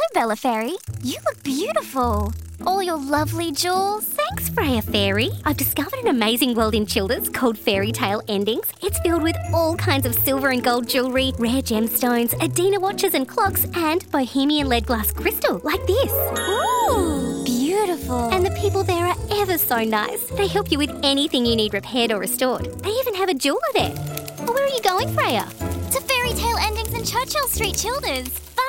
Bella Fairy. You look beautiful. All your lovely jewels. Thanks, Freya Fairy. I've discovered an amazing world in Childers called Fairy Tale Endings. It's filled with all kinds of silver and gold jewellery, rare gemstones, Adina watches and clocks, and Bohemian lead glass crystal, like this. Ooh, beautiful. And the people there are ever so nice. They help you with anything you need repaired or restored. They even have a jeweller there. Where are you going, Freya? To Fairy Tale Endings in Churchill Street, Childers.